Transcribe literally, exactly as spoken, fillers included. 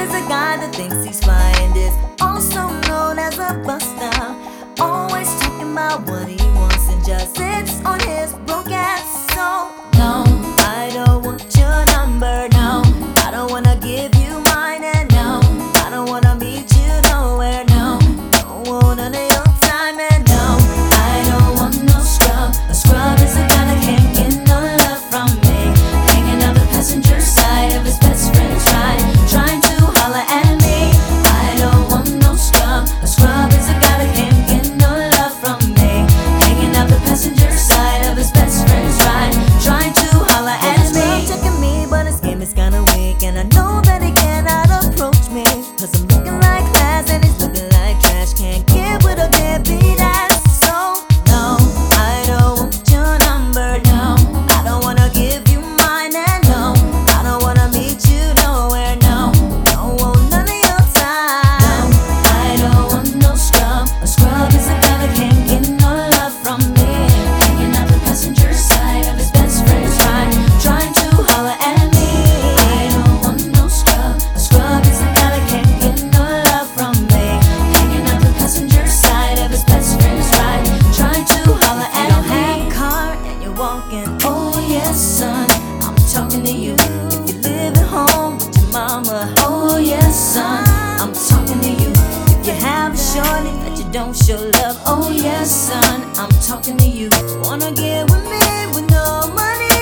is a guy that thinks he's fly and is also known as a buster. Always talking about what he wants and just sits on his broke ass. So no, I don't want your number. No, I don't wanna give you mine. And no, I don't wanna meet you nowhere. No, don't want none of your time. And no, I don't want no scrub. A scrub is a guy that can't get no love from me. Hanging out the passenger side of his best friend's ride, trying to holler at me. I don't want no scrub. A scrub is a guy that can't get no love from me. Hanging out the passenger side of his best friend's ride, trying to holler at me. He's checking me, but his game is kinda weak, and I know that he cannot approach me, cause I'm looking like glass and he's looking like trash. Can't get with a deadbeat ass. So no, I don't want your number. No, I don't wanna give you mine. And no, I don't wanna meet you nowhere. No, don't want none of your time. No, I don't want no scrub. A scrub is a guy that can't get no love from me. Hanging out the passenger side of his best friend's ride, trying to holler at me. I don't want no scrub. A scrub is a guy that can't get no love from me. Hanging out the passenger side of his best friend's ride, trying to holler at me. You don't have a car and you're walking. Oh yes, son, I'm talking to you. If you live at home with your mama. Oh yes, son, I'm talking to you. If you have a shorty that you don't show love. Oh yes, son, I'm talking to you. Wanna get with me with no money?